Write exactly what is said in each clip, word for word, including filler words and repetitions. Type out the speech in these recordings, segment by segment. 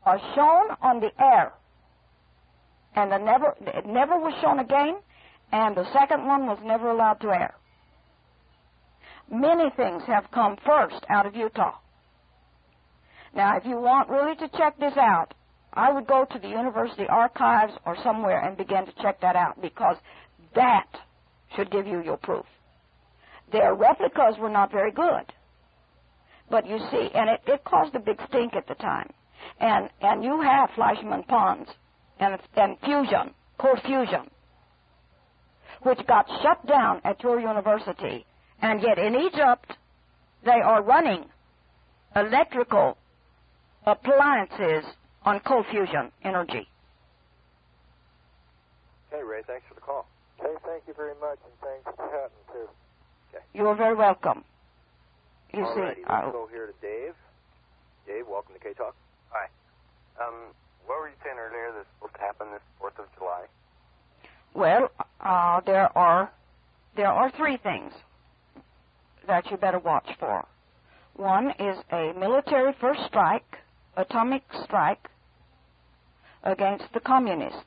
are shown on the air, and the never, it never was shown again, and the second one was never allowed to air. Many things have come first out of Utah. Now, if you want really to check this out, I would go to the university archives or somewhere and begin to check that out, because that should give you your proof. Their replicas were not very good. But you see, and it, it caused a big stink at the time. And and you have Fleischmann Pons and, and fusion, cold fusion, which got shut down at your university. And yet in Egypt, they are running electrical appliances on cold fusion energy. Okay, Ray, thanks for the call. Okay, thank you very much, and thanks for chatting, too. Okay. You are very welcome. You All see, righty, let's uh, go here to Dave. Dave, welcome to K-Talk. Hi. Um, what were you saying earlier that's supposed to happen this fourth of July? well, uh, there are there are three things that you better watch for. One is a military first strike, atomic strike, against the communists.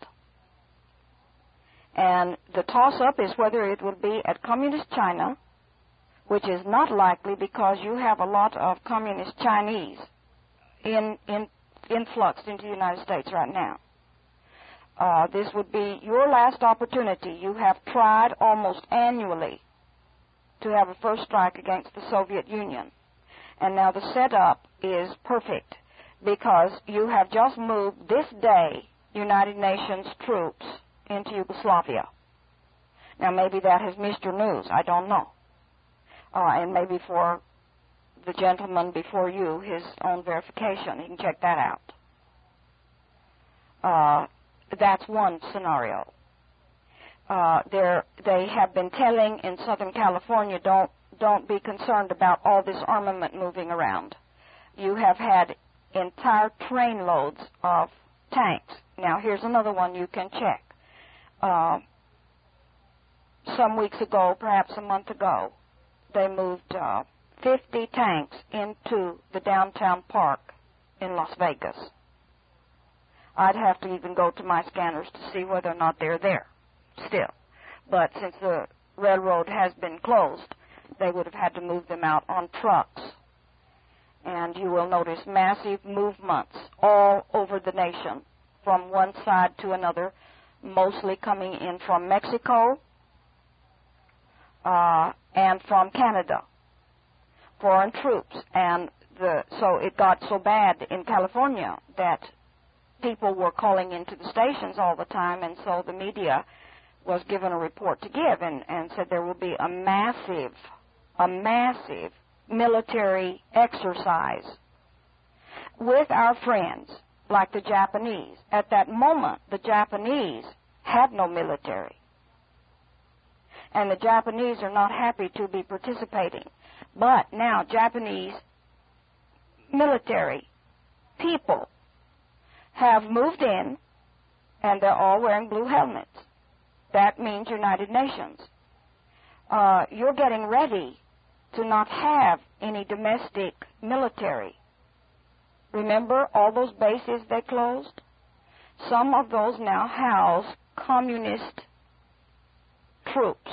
And the toss-up is whether it will be at communist China, which is not likely because you have a lot of communist Chinese in, in, influxed into the United States right now. Uh, this would be your last opportunity. You have tried almost annually to have a first strike against the Soviet Union. And now the setup is perfect because you have just moved this day United Nations troops into Yugoslavia. Now maybe that has missed your news. I don't know. Uh, and maybe for the gentleman before you, his own verification. You can check that out. Uh, that's one scenario. Uh, they have been telling in Southern California, don't don't be concerned about all this armament moving around. You have had entire train loads of tanks. Now, here's another one you can check. Uh, some weeks ago, perhaps a month ago, they moved uh, fifty tanks into the downtown park in Las Vegas. I'd have to even go to my scanners to see whether or not they're there still. But since the railroad has been closed, they would have had to move them out on trucks. And you will notice massive movements all over the nation from one side to another, mostly coming in from Mexico uh, and from Canada, foreign troops. And the, so it got so bad in California that people were calling into the stations all the time, and so the media was given a report to give and, and said there will be a massive, a massive military exercise with our friends, like the Japanese. At that moment, the Japanese had no military. And the Japanese are not happy to be participating. But now Japanese military people have moved in, and they're all wearing blue helmets. That means United Nations. Uh, you're getting ready to not have any domestic military. Remember all those bases they closed? Some of those now house communist troops.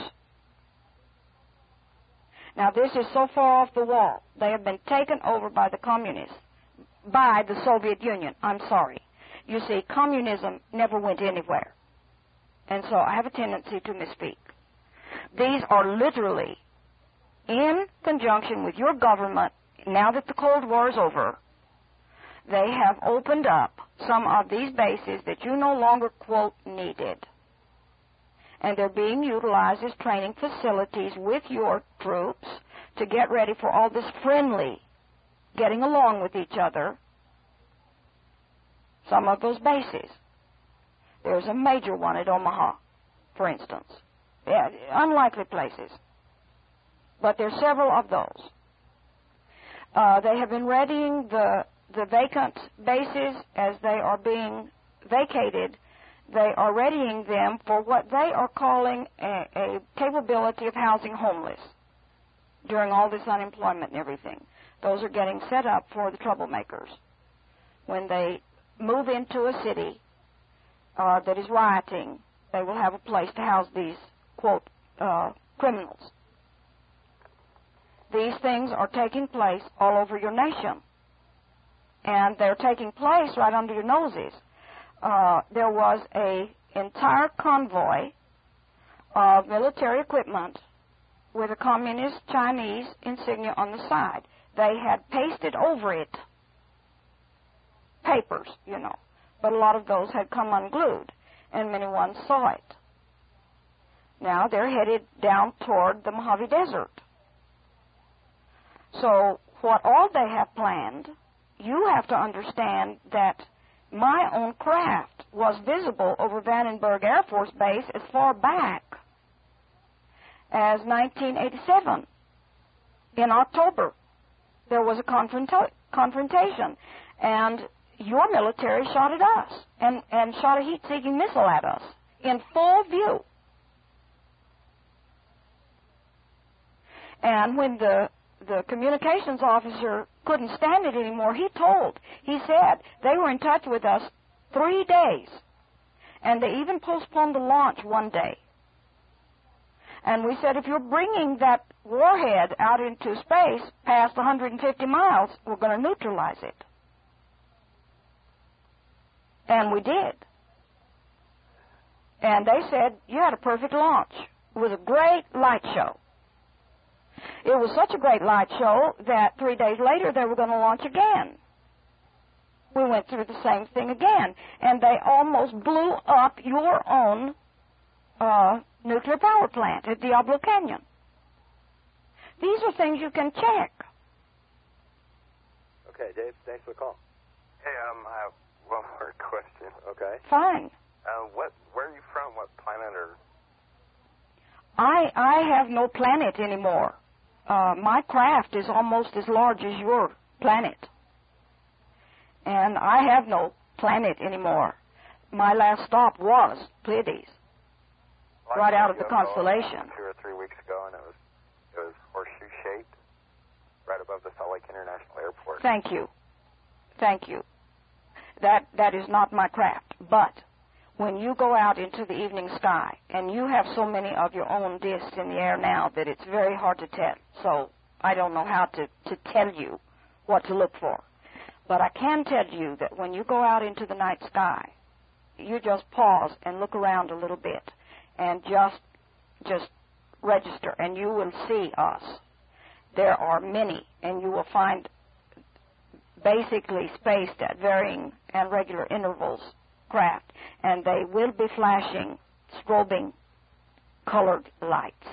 Now, this is so far off the wall. They have been taken over by the communists, by the Soviet Union. I'm sorry. You see, communism never went anywhere. And so I have a tendency to misspeak. These are literally in conjunction with your government. Now that the Cold War is over, they have opened up some of these bases that you no longer, quote, needed. And they're being utilized as training facilities with your troops to get ready for all this friendly getting along with each other. Some of those bases. There's a major one at Omaha, for instance. Yeah, unlikely places. But there's several of those. Uh, they have been readying the, the vacant bases as they are being vacated. They are readying them for what they are calling a, a capability of housing homeless during all this unemployment and everything. Those are getting set up for the troublemakers when they move into a city uh, that is rioting, they will have a place to house these, quote, uh, criminals. These things are taking place all over your nation. And they're taking place right under your noses. Uh, there was an entire convoy of military equipment with a communist Chinese insignia on the side. They had pasted over it papers, you know, but a lot of those had come unglued, and many ones saw it. Now they're headed down toward the Mojave Desert. So what all they have planned, you have to understand that my own craft was visible over Vandenberg Air Force Base as far back as nineteen eighty-seven. In October, there was a confronta- confrontation, and your military shot at us and, and shot a heat-seeking missile at us in full view. And when the the communications officer couldn't stand it anymore, he told, he said they were in touch with us three days, and they even postponed the launch one day. And we said, if you're bringing that warhead out into space past one hundred fifty miles, we're going to neutralize it. And we did. And they said, you had a perfect launch. It was a great light show. It was such a great light show that three days later they were going to launch again. We went through the same thing again, and they almost blew up your own uh, nuclear power plant at Diablo Canyon. These are things you can check. Okay, Dave, thanks for the call. Hey, um, I have one more question. Okay. Fine. Uh, what? Where are you from? What planet? Or I I have no planet anymore. Uh, my craft is almost as large as your planet. And I have no planet anymore. My last stop was Pleiades, well, right out of U the F O constellation. Two or three weeks ago, and it was it was horseshoe shaped, right above the Salt Lake International Airport. Thank you. Thank you. That that is not my craft. But when you go out into the evening sky, and you have so many of your own disks in the air now that it's very hard to tell. So I don't know how to, to tell you what to look for. But I can tell you that when you go out into the night sky, you just pause and look around a little bit and just just register, and you will see us. There are many, and you will find basically spaced at varying and regular intervals craft, and they will be flashing, strobing, colored lights.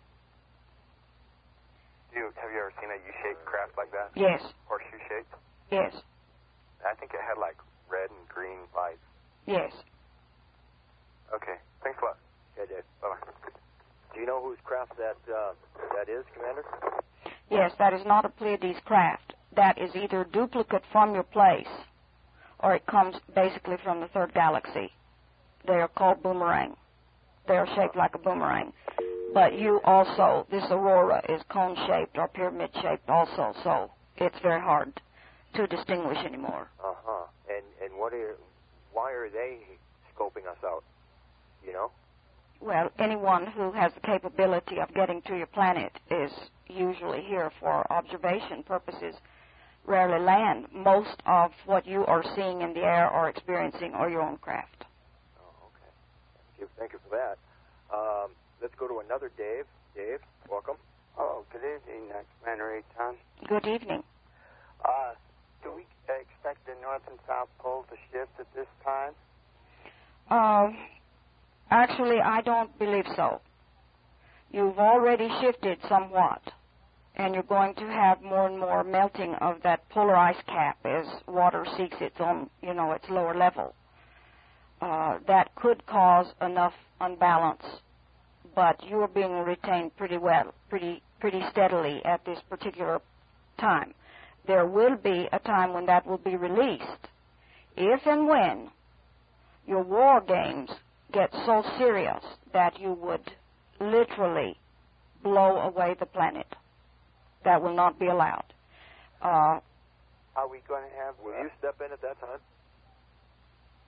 Do you, have you ever seen a U-shaped craft like that? Yes. Horseshoe-shaped? Yes. I think it had like red and green lights. Yes. Okay. Thanks a lot. Okay, Dave. Bye-bye. Do you know whose craft that uh, that is, Commander? Yes, that is not a Pleiades craft. That is either duplicate from your place, or it comes basically from the third galaxy. They are called boomerang. They are shaped like a boomerang. But you also, this aurora is cone-shaped or pyramid-shaped also, so it's very hard to distinguish anymore. Uh-huh. And and what are, why are they scoping us out? You know? Well, anyone who has the capability of getting to your planet is usually here for observation purposes. Rarely land. Most of what you are seeing in the air or experiencing are your own craft. Oh, okay. Thank you, Thank you for that. Um, let's go to another Dave. Dave, welcome. Oh, good evening, uh, Commander Aton. Good evening. Uh, do we expect the North and South Pole to shift at this time? Uh, actually, I don't believe so. You've already shifted somewhat, and you're going to have more and more melting of that polar ice cap as water seeks its own, you know, its lower level. Uh, that could cause enough unbalance, but you're being retained pretty well, pretty pretty steadily at this particular time. There will be a time when that will be released, if and when your war games get so serious that you would literally blow away the planet. That will not be allowed. Uh, Are we going to have... Will you step in at that time?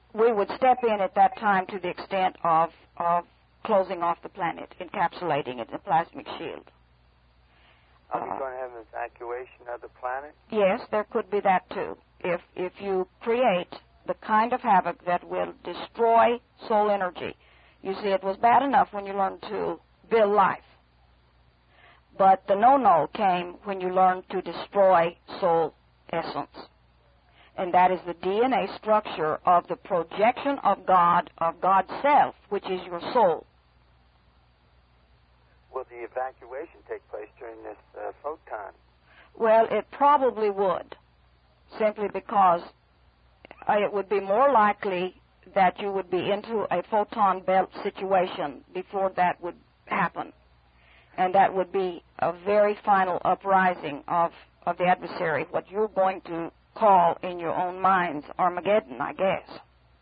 we would step in at that time to the extent of, of closing off the planet, encapsulating it in a plasmic shield. Are we Uh, going to have an evacuation of the planet? yes, there could be that too. If if you create the kind of havoc that will destroy soul energy. You see, it was bad enough when you learned to build life. But the no-no came when you learned to destroy soul essence. And that is the D N A structure of the projection of God, of God's self, which is your soul. Will the evacuation take place during this uh, photon? Well, it probably would, simply because uh, it would be more likely that you would be into a photon belt situation before that would happen. And that would be a very final uprising of, of the adversary, what you're going to call in your own minds Armageddon, I guess.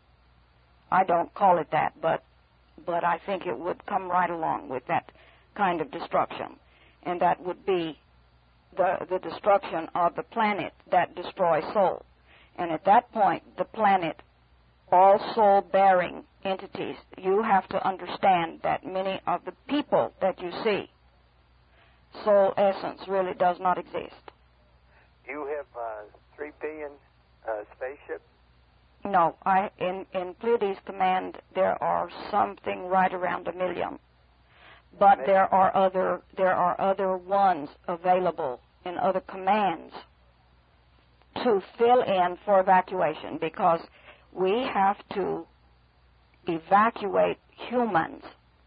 I don't call it that, but but I think it would come right along with that kind of destruction. And that would be the, the destruction of the planet that destroys soul. And at that point, the planet, all soul-bearing entities, you have to understand that many of the people that you see, soul essence really does not exist. Do you have uh, three billion uh, spaceships? No, I in, in Pleiades Command there are something right around a million. But there are other there are other ones available in other commands to fill in for evacuation, because we have to evacuate humans.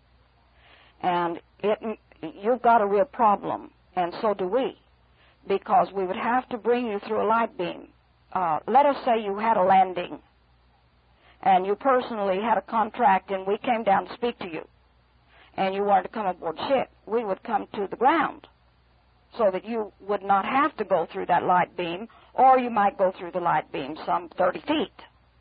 And it, you've got a real problem, and so do we, because we would have to bring you through a light beam. Uh, let us say you had a landing, and you personally had a contract, and we came down to speak to you, and you wanted to come aboard ship. We would come to the ground so that you would not have to go through that light beam, or you might go through the light beam some thirty feet.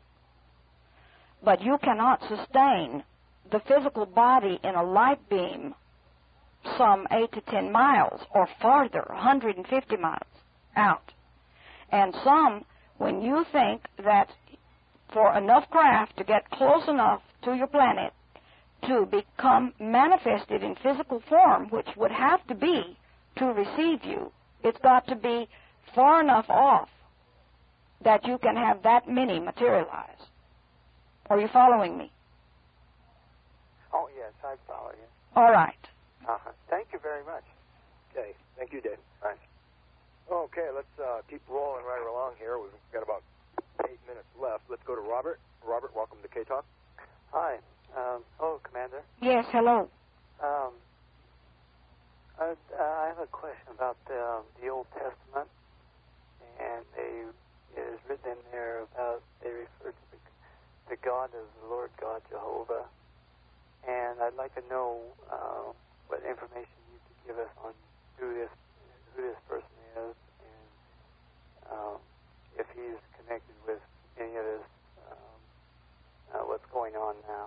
But you cannot sustain the physical body in a light beam some eight to ten miles or farther, one hundred fifty miles out. And some, when you think that for enough craft to get close enough to your planet to become manifested in physical form, which would have to be to receive you, it's got to be far enough off that you can have that many materialize. Are you following me? Oh, yes, I follow you. All right. Uh-huh. Thank you very much. Okay, thank you, Dave. Right. Okay, let's uh, keep rolling right along here. We've got about eight minutes left. Let's go to Robert. Robert, welcome to K-Talk. Hi. Um, hello, Commander. Yes, hello. Um, I, I have a question about the, um, the Old Testament, and they, it is written in there about, they refer to the, the God as the Lord God Jehovah, and I'd like to know uh, what information you could give us on who this who this person is, and um, if he's connected with any of this, um, uh, what's going on now.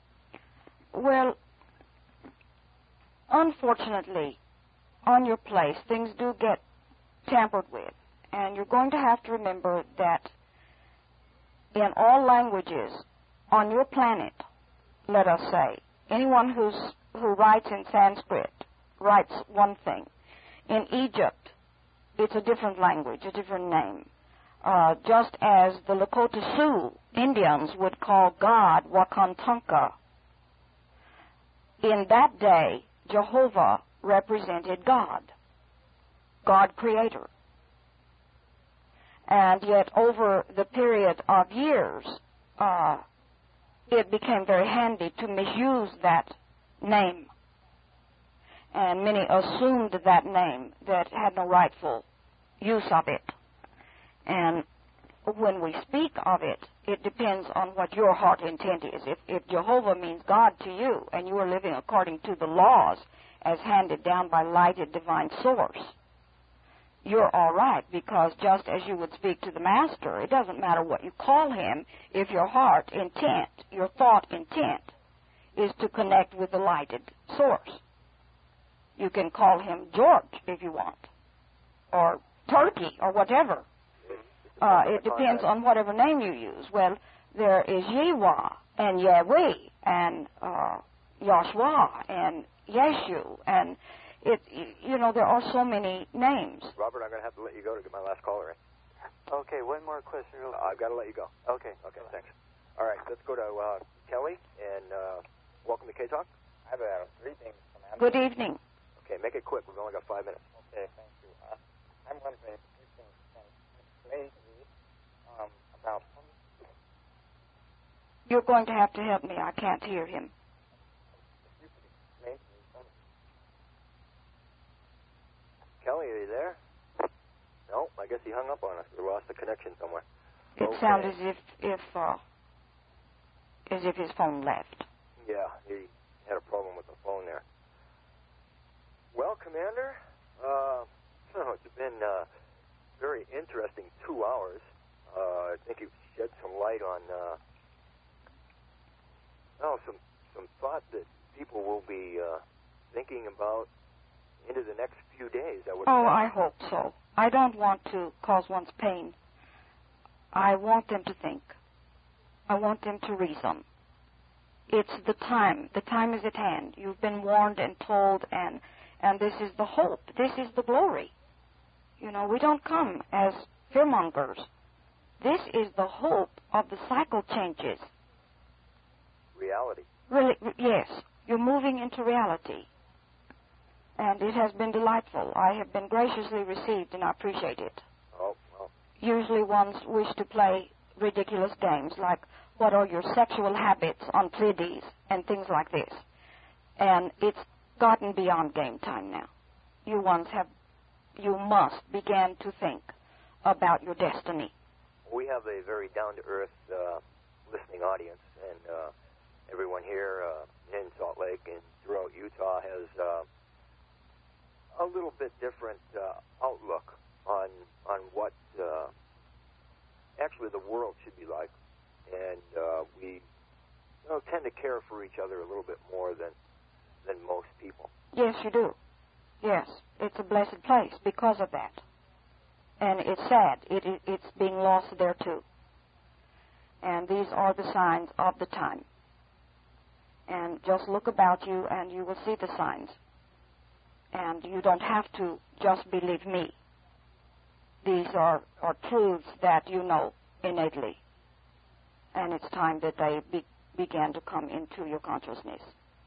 Well, unfortunately, on your place, things do get tampered with. And you're going to have to remember that in all languages on your planet, let us say, anyone who's, who writes in Sanskrit writes one thing. In Egypt, it's a different language, a different name. Uh, just as the Lakota Sioux Indians would call God Wakantanka. In that day, Jehovah represented God, God Creator. And yet over the period of years, uh, it became very handy to misuse that name. And many assumed that name that had no rightful use of it. And when we speak of it, it depends on what your heart intent is. If, if Jehovah means God to you, and you are living according to the laws as handed down by lighted divine source, you're all right, because just as you would speak to the Master, it doesn't matter what you call him if your heart intent, your thought intent, is to connect with the lighted source. You can call him George if you want, or Turkey, or whatever. Uh, it depends on whatever name you use. Well, there is Yahweh and Yahweh and uh, Yahshua and Yeshu, and it, you know, there are so many names. Robert, I'm going to have to let you go to get my last caller in. Okay, one more question. Real Uh, I've got to let you go. Okay. Okay, thanks. All right, let's go to uh, Kelly, and uh, welcome to K-Talk. I have uh, three things, Commander. Good evening. Okay, make it quick. We've only got five minutes. Okay, thank you. Uh, I'm wondering if you can, can explain to me um, about... You're going to have to help me. I can't hear him. If you could explain to me some... Kelly, are you there? No, I guess he hung up on us. We lost the connection somewhere. It Okay. sounded as if, if uh, as if his phone left. Yeah, he had a problem with the phone there. Well, Commander, uh, oh, it's been uh, very interesting two hours. Uh, I think you've shed some light on, uh, oh, some some thought that people will be uh, thinking about into the next few days. I would. Oh, imagine. I hope so. I don't want to cause one's pain. I want them to think. I want them to reason. It's the time. The time is at hand. You've been warned and told, and and this is the hope. This is the glory. You know, we don't come as fearmongers. This is the hope of the cycle changes. Reality. Really, yes, you're moving into reality. And it has been delightful. I have been graciously received, and I appreciate it. Oh, well. Usually ones wish to play ridiculous games like, what are your sexual habits on Pleiades and things like this. And it's gotten beyond game time now. You ones have, you must begin to think about your destiny. We have a very down-to-earth uh, listening audience, and uh, everyone here uh, in Salt Lake and throughout Utah has uh, a little bit different uh, outlook on on what uh, actually the world should be like, and uh, we you know, tend to care for each other a little bit more than than most people. Yes, you do. Yes, it's a blessed place because of that. And it's sad. It, it, it's being lost there, too. And these are the signs of the time. And just look about you, and you will see the signs. And you don't have to just believe me. These are, are truths that you know innately. And it's time that they be, began to come into your consciousness.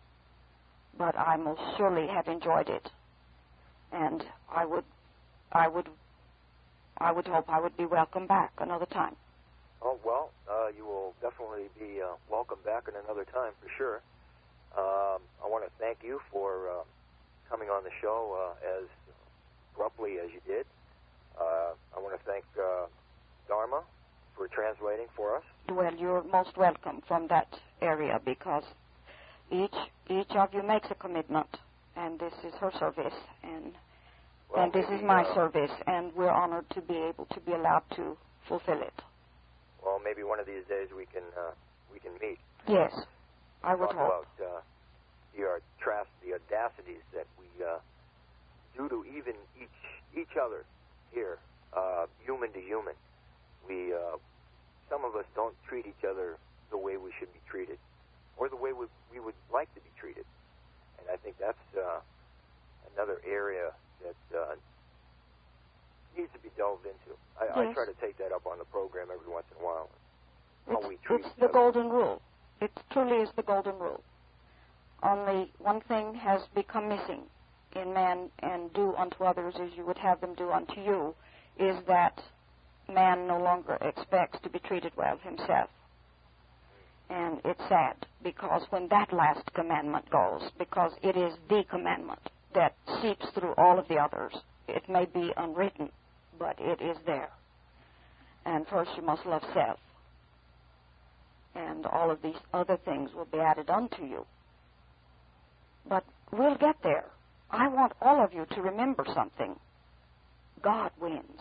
But I most surely have enjoyed it. And I would, I would, I would hope I would be welcome back another time. Oh, well, uh, you will definitely be uh, welcome back in another time for sure. Um, I want to thank you for uh, coming on the show uh, as abruptly as you did. Uh, I want to thank uh, Dharma for translating for us. Well, you're most welcome from that area because each each of you makes a commitment, and this is her service, and Well, and this maybe, is my uh, service, and we're honored to be able to be allowed to fulfill it. Well, maybe one of these days we can uh, we can meet. Yes, I would talk hope. about uh, the audacity, the audacities that we uh, do to even each each other here, uh, human to human. We uh, some of us don't treat each other the way we should be treated, or the way we, we would like to be treated. And I think that's uh, another area that uh, needs to be delved into. I, Yes. I try to take that up on the program every once in a while. How It's, we treat it's each the other. golden rule. It truly is the golden rule. Only one thing has become missing in man, and do unto others as you would have them do unto you, is that man no longer expects to be treated well himself. And it's sad, because when that last commandment goes, because it is the commandment that seeps through all of the others, it may be unwritten, but it is there. And first you must love self. And all of these other things will be added unto you. But we'll get there. I want all of you to remember something. God wins.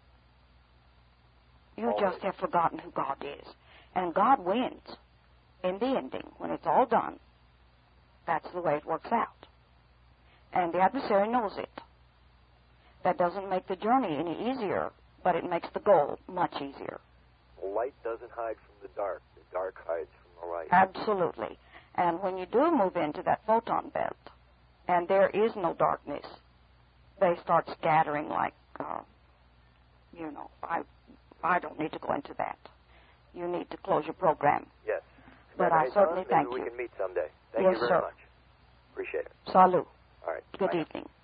You Always. just have forgotten who God is. And God wins in the ending. When it's all done, that's the way it works out. And the adversary knows it. That doesn't make the journey any easier, but it makes the goal much easier. light doesn't hide from the dark. The dark hides from the light. Absolutely. And when you do move into that photon belt, and there is no darkness, they start scattering like, uh, you know, I I don't need to go into that. You need to close your program. Yes. But Hey, I certainly Tom, thank maybe you. we can meet someday. Thank Yes, you very sir. much. Appreciate it. Salut. All right. Good Bye. evening.